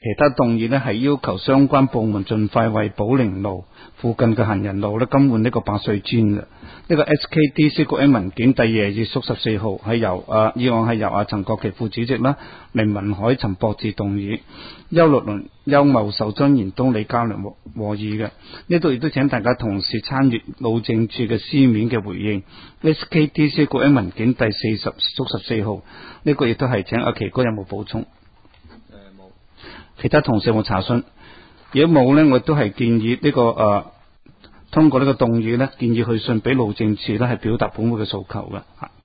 他動議呢係要求相關部門盡快為寶靈路附近嘅行人路呢更換呢個白水磚嘅。呢個 SKDC 局 A 文件第2頁縮14號係由議案係由陳國旗副主席啦、凌文海、陳博志動議，邱律倫、邱茂壽、張延東、李家良和議嘅。呢度亦都請大家同時參閱路政處嘅書面嘅回應。SKDC 局 A 文件第40縮14號，呢個亦都係請阿奇哥有冇補充？冇。其他同事有冇查詢？如果冇呢，我都係建議呢個通過呢個動議呢，建議去信俾路政處呢係表達本會嘅訴求嘅。